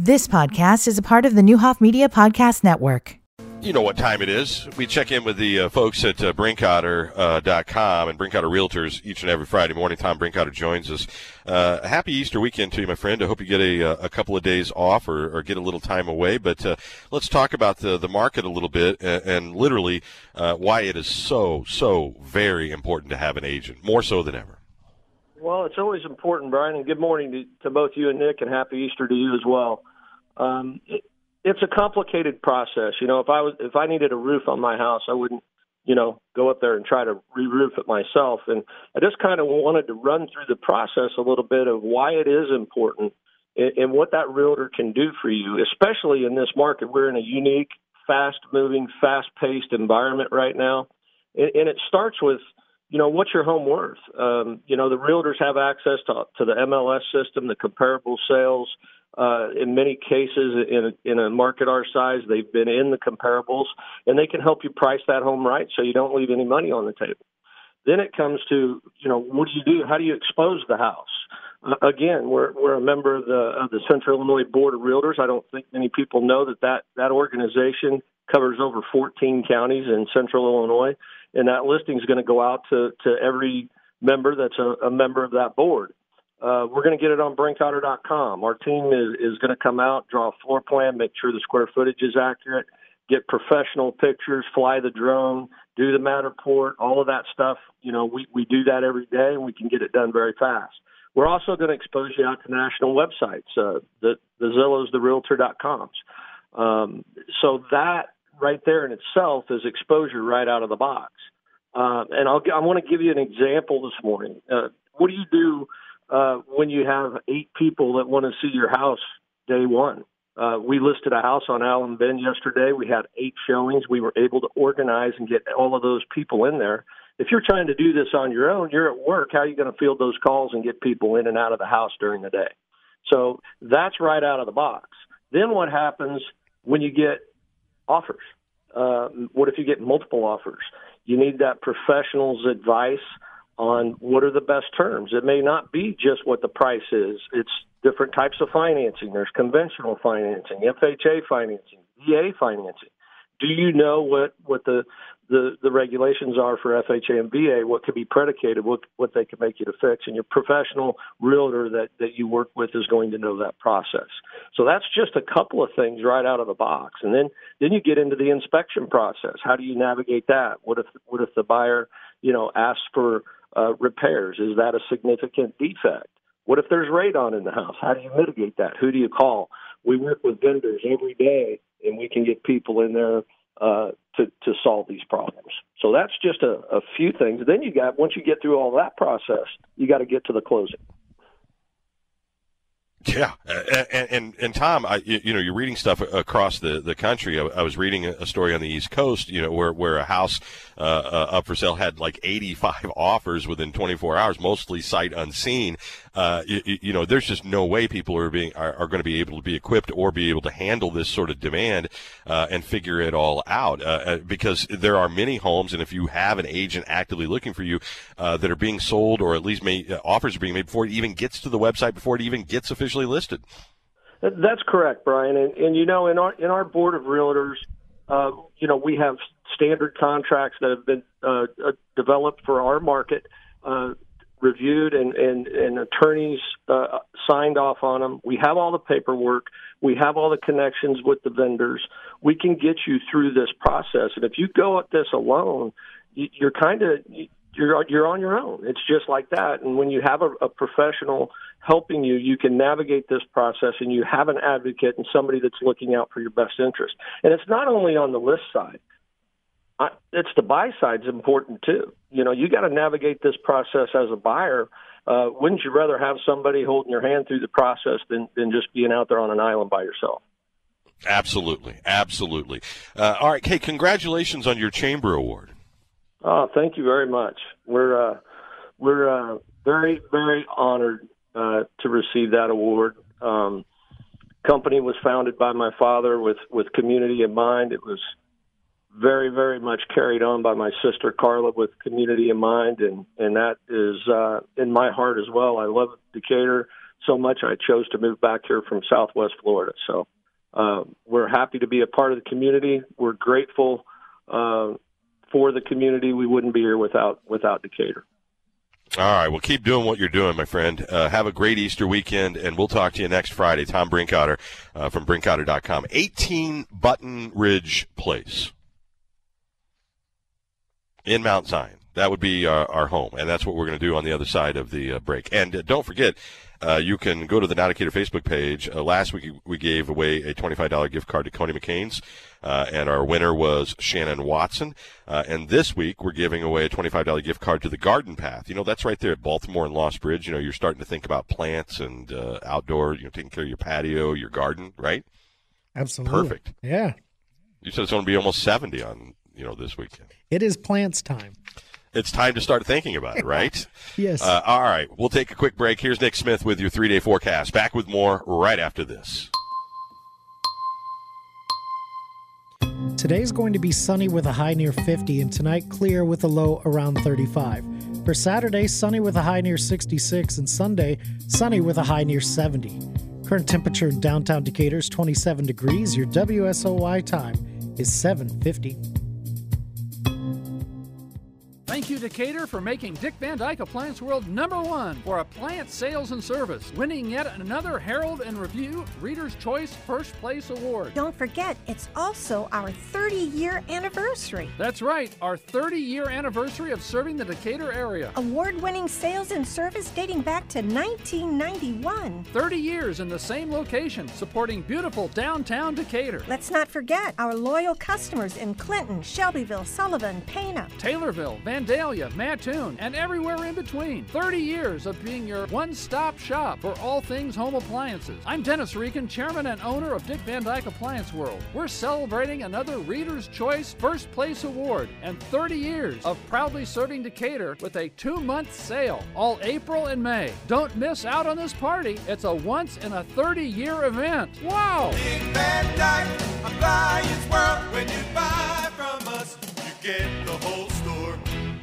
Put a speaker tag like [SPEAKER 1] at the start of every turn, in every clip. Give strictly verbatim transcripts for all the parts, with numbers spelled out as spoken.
[SPEAKER 1] This podcast is a part of the Newhoff Media Podcast Network.
[SPEAKER 2] You know what time it is. We check in with the uh, folks at uh, Brinkotter dot com and Brinkotter Realtors each and every Friday morning. Tom Brinkotter joins us. Uh, happy Easter weekend to you, my friend. I hope you get a, a couple of days off or, or get a little time away. But uh, let's talk about the, the market a little bit and, and literally uh, why it is so, so very important to have an agent, more so than ever.
[SPEAKER 3] Well, it's always important, Brian, and good morning to, to both you and Nick, and happy Easter to you as well. Um, it, it's a complicated process. You know, if I was, if I needed a roof on my house, I wouldn't, you know, go up there and try to re-roof it myself. And I just kind of wanted to run through the process a little bit of why it is important and, and what that realtor can do for you, especially in this market. We're in a unique, fast-moving, fast-paced environment right now, and, and it starts with, you know, what's your home worth? Um, you know, the realtors have access to, to the M L S system, the comparable sales. Uh, in many cases, in a, in a market our size, they've been in the comparables, and they can help you price that home right so you don't leave any money on the table. Then it comes to, you know, what do you do? How do you expose the house? Uh, again, we're we're a member of the of the Central Illinois Board of Realtors. I don't think many people know that that, that organization covers over fourteen counties in Central Illinois, and that listing is going to go out to, to every member that's a, a member of that board. Uh, we're going to get it on Brinkotter dot com. Our team is, is going to come out, draw a floor plan, make sure the square footage is accurate, get professional pictures, fly the drone, do the Matterport, all of that stuff. You know, we, we do that every day, and we can get it done very fast. We're also going to expose you out to national websites, uh, the, the Zillows, the Realtor dot coms. Um, so that right there in itself is exposure right out of the box. Uh, and I'll, I want to give you an example this morning. Uh, what do you do Uh, when you have eight people that want to see your house day one? Uh, we listed a house on Allen Bend yesterday. We had eight showings. We were able to organize and get all of those people in there. If you're trying to do this on your own, you're at work, how are you going to field those calls and get people in and out of the house during the day? So that's right out of the box. Then what happens when you get offers? Uh, what if you get multiple offers? You need that professional's advice on what are the best terms. It may not be just what the price is. It's different types of financing. There's conventional financing, F H A financing, V A financing. Do you know what, what the, the, the regulations are for F H A and V A, what could be predicated, what, what they can make you to fix? And your professional realtor that, that you work with is going to know that process. So that's just a couple of things right out of the box. And then, then you get into the inspection process. How do you navigate that? What if, what if the buyer, you know, asks for Uh, repairs? Is that a significant defect? What if there's radon in the house? How do you mitigate that? Who do you call? We work with vendors every day, and we can get people in there uh, to, to solve these problems. So that's just a, a few things. Then you got, once you get through all that process, you got to get to the closing.
[SPEAKER 2] Yeah, and, and and Tom, I, you know, you're reading stuff across the, the country. I, I was reading a story on the East Coast, you know, where where a house uh, uh, up for sale had like eighty-five offers within twenty-four hours, mostly sight unseen. Uh, you, you know, there's just no way people are being are, are going to be able to be equipped or be able to handle this sort of demand uh, and figure it all out uh, because there are many homes, and if you have an agent actively looking for you, uh, that are being sold or at least may, uh, offers are being made before it even gets to the website, before it even gets officially listed.
[SPEAKER 3] That's correct, Brian. And, and you know, in our in our board of realtors, uh, you know, we have standard contracts that have been uh, uh, developed for our market, uh, reviewed, and, and, and attorneys uh, signed off on them. We have all the paperwork. We have all the connections with the vendors. We can get you through this process. And if you go at this alone, you're kind of you're you're on your own. It's just like that. And when you have a, a professional helping you, you can navigate this process, and you have an advocate and somebody that's looking out for your best interest. And it's not only on the list side. I, it's the buy side's important too. You know, you got to navigate this process as a buyer. Uh, wouldn't you rather have somebody holding your hand through the process than, than just being out there on an island by yourself?
[SPEAKER 2] Absolutely. Absolutely. Uh, all right. Hey, congratulations on your Chamber Award.
[SPEAKER 3] Oh, thank you very much. We're, uh, we're, uh, very, very honored, uh, to receive that award. Um, company was founded by my father with, with community in mind. It was very, very much carried on by my sister Carla with community in mind, and, and that is uh, in my heart as well. I love Decatur, so much I chose to move back here from Southwest Florida. So uh, we're happy to be a part of the community. We're grateful uh, for the community. We wouldn't be here without without Decatur.
[SPEAKER 2] All right, well, keep doing what you're doing, my friend. Uh, have a great Easter weekend, and we'll talk to you next Friday. Tom Brinkotter uh, from Brinkotter dot com. eighteen Button Ridge Place in Mount Zion. That would be our, our home, and that's what we're going to do on the other side of the uh, break. And uh, don't forget, uh, you can go to the Now Decatur Facebook page. Uh, last week we gave away a twenty-five dollars gift card to Coney McCain's, uh, and our winner was Shannon Watson. Uh, and this week we're giving away a twenty-five dollars gift card to the Garden Path. You know, that's right there at Baltimore and Lost Bridge. You know, you're starting to think about plants and uh, outdoor, you know, taking care of your patio, your garden, right?
[SPEAKER 4] Absolutely.
[SPEAKER 2] Perfect.
[SPEAKER 4] Yeah.
[SPEAKER 2] You said it's going to be almost seventy on, you know, this weekend.
[SPEAKER 4] It is plants time.
[SPEAKER 2] It's time to start thinking about it, right?
[SPEAKER 4] Yes.
[SPEAKER 2] Uh, all right. We'll take a quick break. Here's Nick Smith with your three-day forecast. Back with more right after this.
[SPEAKER 4] Today's going to be sunny with a high near fifty, and tonight clear with a low around thirty-five. For Saturday, sunny with a high near sixty-six, and Sunday, sunny with a high near seventy. Current temperature in downtown Decatur is twenty-seven degrees. Your W S O Y time is seven fifty.
[SPEAKER 5] Thank you, Decatur, for making Dick Van Dyke Appliance World number one for appliance sales and service, winning yet another Herald and Review Reader's Choice First Place Award.
[SPEAKER 6] Don't forget, it's also our thirty-year anniversary.
[SPEAKER 5] That's right, our thirty-year anniversary of serving the Decatur area.
[SPEAKER 6] Award-winning sales and service dating back to nineteen ninety-one.
[SPEAKER 5] thirty years in the same location, supporting beautiful downtown Decatur.
[SPEAKER 6] Let's not forget our loyal customers in Clinton, Shelbyville, Sullivan, Pana,
[SPEAKER 5] Taylorville, Vandalia, Mattoon, and everywhere in between. thirty years of being your one-stop shop for all things home appliances. I'm Dennis Regan, chairman and owner of Dick Van Dyke Appliance World. We're celebrating another Reader's Choice First Place Award and thirty years of proudly serving Decatur with a two-month sale all April and May. Don't miss out on this party. It's a once-in-a-thirty-year event. Wow!
[SPEAKER 7] Dick Van Dyke Appliance World. When you buy from us, you get the whole store.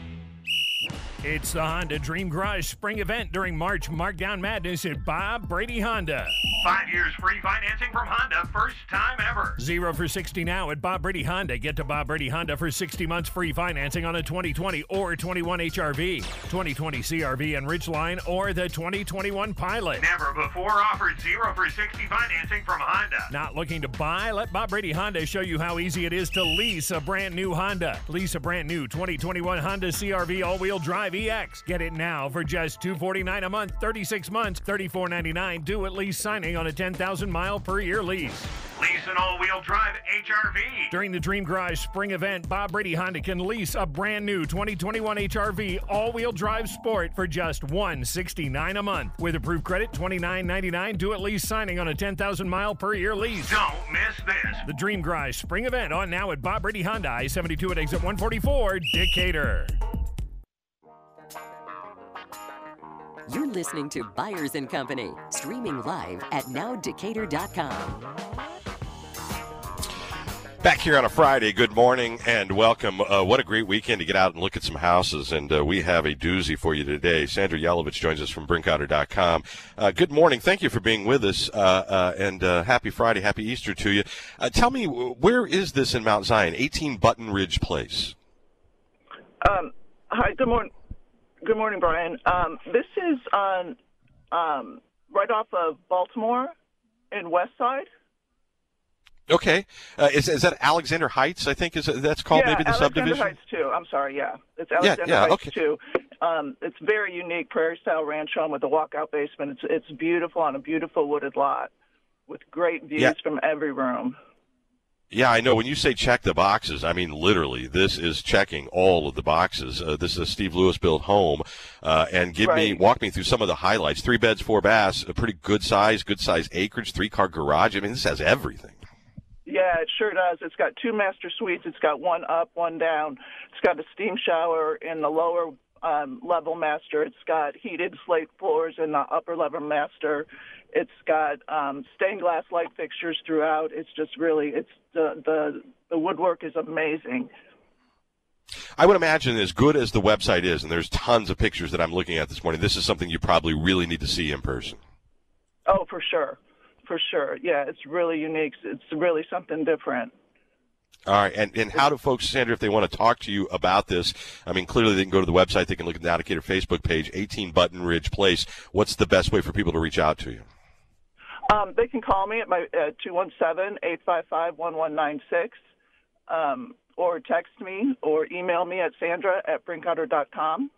[SPEAKER 8] It's the Honda Dream Garage Spring Event during March Markdown Madness at Bob Brady Honda.
[SPEAKER 9] Five years free financing from Honda, first time ever.
[SPEAKER 8] Zero for sixty now at Bob Brady Honda. Get to Bob Brady Honda for sixty months free financing on a twenty twenty or twenty-one H R V, twenty twenty C R V and Ridgeline, or the twenty twenty-one Pilot.
[SPEAKER 9] Never before offered zero for sixty financing from Honda.
[SPEAKER 8] Not looking to buy? Let Bob Brady Honda show you how easy it is to lease a brand new Honda. Lease a brand new twenty twenty-one Honda C R V all-wheel drive E X. Get it now for just two hundred forty-nine dollars a month, thirty-six months, thirty-four ninety-nine due at lease signing on a ten thousand mile per year lease.
[SPEAKER 9] Lease an all-wheel drive H R V.
[SPEAKER 8] During the Dream Garage Spring Event, Bob Brady Honda can lease a brand new twenty twenty-one H R V all-wheel drive Sport for just one hundred sixty-nine dollars a month. With approved credit, twenty-nine ninety-nine due at lease signing on a ten thousand mile per year lease.
[SPEAKER 9] Don't miss this.
[SPEAKER 8] The Dream Garage Spring Event on now at Bob Brady Honda, I seventy-two at exit one forty-four, Decatur.
[SPEAKER 10] You're listening to Byers and Company, streaming live at now decatur dot com.
[SPEAKER 2] Back here on a Friday, good morning and welcome. Uh, what a great weekend to get out and look at some houses, and uh, we have a doozy for you today. Sandra Yelovich joins us from Brinkotter dot com. Uh, good morning. Thank you for being with us, uh, uh, and uh, happy Friday, happy Easter to you. Uh, tell me, where is this in Mount Zion, eighteen Button Ridge Place?
[SPEAKER 11] Um, hi, good morning. Good morning, Brian. Um, this is on um, right off of Baltimore in West Side.
[SPEAKER 2] Okay. Uh, is, is that Alexander Heights, I think is that's called,
[SPEAKER 11] yeah,
[SPEAKER 2] maybe the
[SPEAKER 11] Alexander
[SPEAKER 2] subdivision?
[SPEAKER 11] Heights, too. I'm sorry, yeah. It's Alexander
[SPEAKER 2] yeah, yeah,
[SPEAKER 11] Heights,
[SPEAKER 2] okay.
[SPEAKER 11] too. Um, it's very unique prairie-style ranch home with a walkout basement. It's it's beautiful on a beautiful wooded lot with great views
[SPEAKER 2] yeah.
[SPEAKER 11] from every room.
[SPEAKER 2] Yeah, I know. When you say check the boxes, I mean literally. This is checking all of the boxes. Uh, this is a Steve Lewis built home, uh, and give
[SPEAKER 11] right.
[SPEAKER 2] me walk me through some of the highlights. Three beds, four baths, a pretty good size, good size acreage, three car garage. I mean, this has everything.
[SPEAKER 11] Yeah, it sure does. It's got two master suites. It's got one up, one down. It's got a steam shower in the lower um, level master. It's got heated slate floors in the upper level master. It's got um, stained glass light fixtures throughout. It's just really, it's the, the the woodwork is amazing.
[SPEAKER 2] I would imagine as good as the website is, and there's tons of pictures that I'm looking at this morning, this is something you probably really need to see in person.
[SPEAKER 11] Oh, for sure. For sure. Yeah, it's really unique. It's really something different.
[SPEAKER 2] All right, and, and how do folks, Sandra, if they want to talk to you about this, I mean, clearly they can go to the website, they can look at the Now Decatur Facebook page, eighteen Button Ridge Place. What's the best way for people to reach out to you?
[SPEAKER 11] Um, they can call me at my uh, two one seven, eight five five, one one nine six, um, or text me or email me at sandra at brinkotter dot com.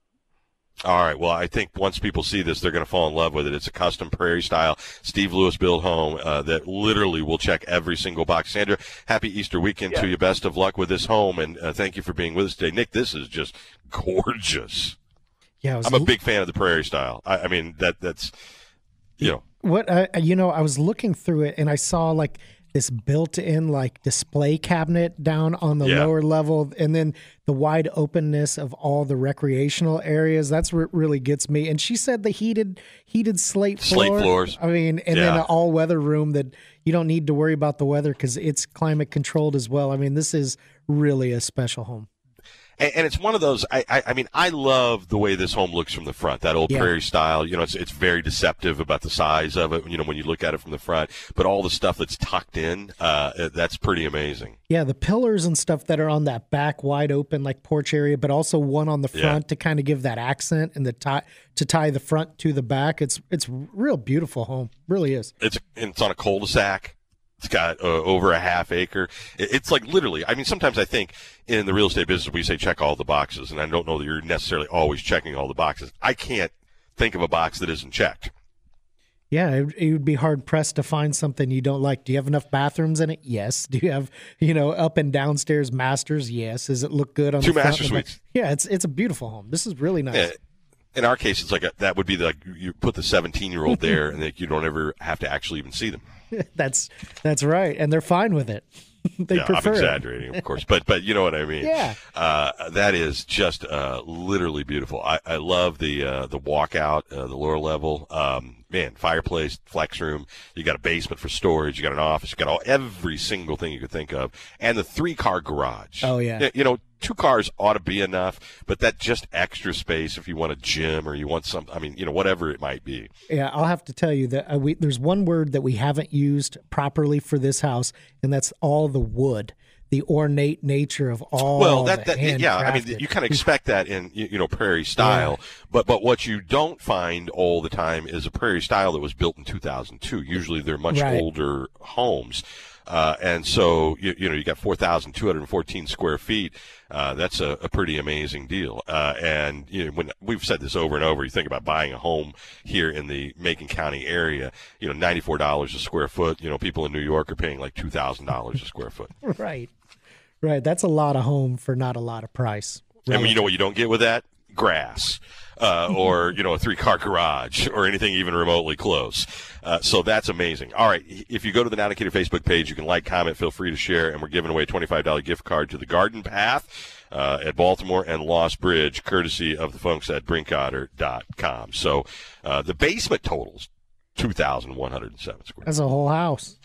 [SPEAKER 2] All right. Well, I think once people see this, they're going to fall in love with it. It's a custom prairie-style Steve Lewis built home uh, that literally will check every single box. Sandra, happy Easter weekend yeah. to you. Best of luck with this home, and uh, thank you for being with us today. Nick, this is just gorgeous.
[SPEAKER 4] Yeah, I was
[SPEAKER 2] I'm a big fan of the prairie style. I, I mean, that that's, you know.
[SPEAKER 4] What, uh, you know, I was looking through it, and I saw, like, this built-in like display cabinet down on the yeah. lower level, and then the wide openness of all the recreational areas. That's what really gets me. And she said the heated heated slate floor.
[SPEAKER 2] Slate floors.
[SPEAKER 4] I mean, and yeah. then an all-weather room that you don't need to worry about the weather because it's climate controlled as well. I mean, this is really a special home.
[SPEAKER 2] And, and it's one of those, I, I I mean, I love the way this home looks from the front, that old
[SPEAKER 4] yeah.
[SPEAKER 2] prairie style. You know, it's it's very deceptive about the size of it, you know, when you look at it from the front. But all the stuff that's tucked in, uh, that's pretty amazing.
[SPEAKER 4] Yeah, the pillars and stuff that are on that back wide open, like porch area, but also one on the front yeah. to kind of give that accent and the tie, to tie the front to the back. It's it's real beautiful home. Really is.
[SPEAKER 2] It's, it's on a cul-de-sac. It's got uh, over a half acre. It's like literally, I mean, sometimes I think in the real estate business we say check all the boxes, and I don't know that you're necessarily always checking all the boxes. I can't think of a box that isn't checked.
[SPEAKER 4] Yeah, it, it would be hard-pressed to find something you don't like. Do you have enough bathrooms in it? Yes. Do you have, you know, up and downstairs masters? Yes. Does it look good on
[SPEAKER 2] Two
[SPEAKER 4] the front?
[SPEAKER 2] master suites.
[SPEAKER 4] Yeah, it's it's a beautiful home. This is really nice.
[SPEAKER 2] Yeah. In our case, it's like a, that would be like you put the seventeen-year-old there, and like you don't ever have to actually even see them.
[SPEAKER 4] That's that's right, and they're fine with it. They
[SPEAKER 2] yeah,
[SPEAKER 4] prefer
[SPEAKER 2] I'm exaggerating,
[SPEAKER 4] it.
[SPEAKER 2] of course, but but you know what I mean.
[SPEAKER 4] Yeah,
[SPEAKER 2] uh, that is just uh, literally beautiful. I, I love the uh, the walkout, uh, the lower level. Um, man, fireplace, flex room. You got a basement for storage. You got an office. You got all every single thing you could think of, and the three car garage.
[SPEAKER 4] Oh yeah,
[SPEAKER 2] you know. Two cars ought to be enough, but that just extra space if you want a gym or you want some, I mean, you know, whatever it might be.
[SPEAKER 4] Yeah, I'll have to tell you that uh, we, there's one word that we haven't used properly for this house, and that's all the wood, the ornate nature of all
[SPEAKER 2] well, that,
[SPEAKER 4] the
[SPEAKER 2] that yeah, I mean, you kind of expect that in, you know, prairie style, yeah. but but what you don't find all the time is a prairie style that was built in two thousand two. Usually they're much
[SPEAKER 4] right.
[SPEAKER 2] older homes. Uh, and so, you, you know, you got four thousand two hundred fourteen square feet. Uh, that's a, a pretty amazing deal. Uh, and, you know, when we've said this over and over, you think about buying a home here in the Macon County area, you know, ninety-four dollars a square foot. You know, people in New York are paying like two thousand dollars a square foot.
[SPEAKER 4] Right. Right. That's a lot of home for not a lot of price.
[SPEAKER 2] Right. And you know what you don't get with that? Grass. Uh, or, you know, a three-car garage or anything even remotely close. Uh, so that's amazing. All right. If you go to the Now Decatur Facebook page, you can like, comment, feel free to share, and we're giving away a twenty-five dollars gift card to the Garden Path uh, at Baltimore and Lost Bridge, courtesy of the folks at brinkotter dot com. So uh, the basement totals two thousand one hundred seven square.
[SPEAKER 4] That's a whole house.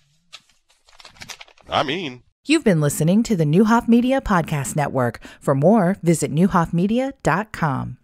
[SPEAKER 2] I mean.
[SPEAKER 1] You've been listening to the Neuhoff Media Podcast Network. For more, visit neuhoff media dot com.